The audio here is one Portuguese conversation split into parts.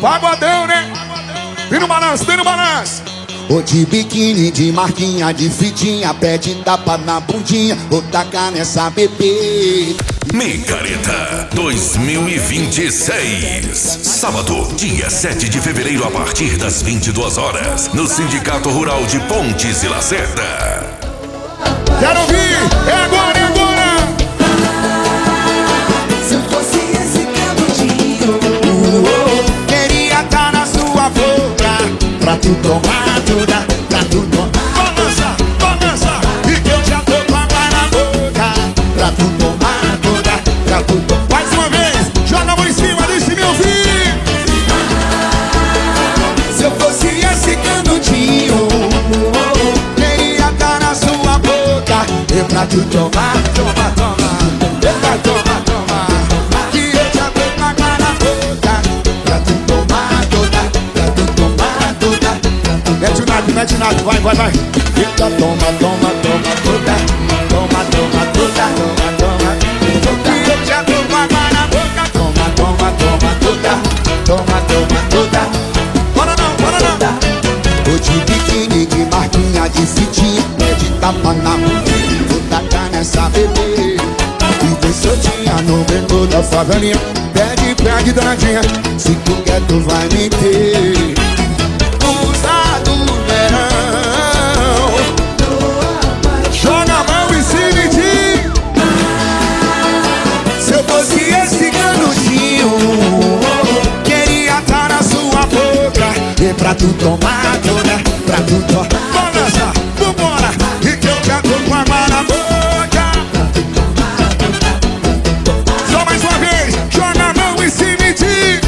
Pagodão, né? Vem no balanço, vem no balanço. Ô de biquíni, de marquinha, de fitinha, pede tapa na bundinha, vou tacar nessa bebê. Micareta 2026. Sábado, dia 7 de fevereiro, a partir das 22 horas, no Sindicato Rural de Pontes e Lacerda. Quero ouvir! É agora, é agora! Se eu fosse esse canudinho, Queria tá na sua boca, pra tu tomar toda, pra tu tomar. Balança, balança! E que eu já tô com água na boca, pra tu tomar toda, pra tu tomar. Mais uma vez! Joga a mão em cima, deixa me ouvir! Se eu fosse esse canudinho, queria tá na sua boca, e pra tu tomar, toma, toma, e pra tomar, toma. Que eu já tô com água na boca, pra tu tomar toda, pra tu tomar toda, pra tu. Mete o nado, vai, vai, vai! Eita, toma, toma, toma toda, toma, toma toda, toma, toma, toda. Que eu já tô com água na boca, toma, toma, toma toda, toma, toma toda. Bora não, bora não! Tô de biquíni, de marquinha, de fitinha, pede tapa na bundinha, vou tacar nessa bebê. E vem soltinha no meio da favelinha, pede, pede danadinha, se tu quer tu vai me ter. Usa do verão, Joga a mão em cima e diz! se eu fosse esse canudinho, queria tá na sua boca, e pra tu tomar toda, pra tu tomar. Balança, vambora! E que eu já tô com água na boca! Só mais uma vez! Joga a mão em cima e diz!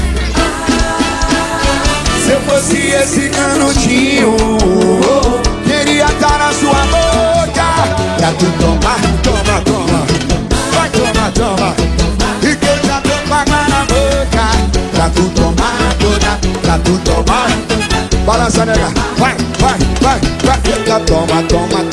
Se eu fosse esse canudinho, queria tá na sua boca, pra tu tomar, Toma, toma! Vai, toma, toma! e que eu já tô com água na boca, pra tu tomar toda, pra tu tomar. Balança, nega! Vai, vai, vai, vai! Fica, toma, toma,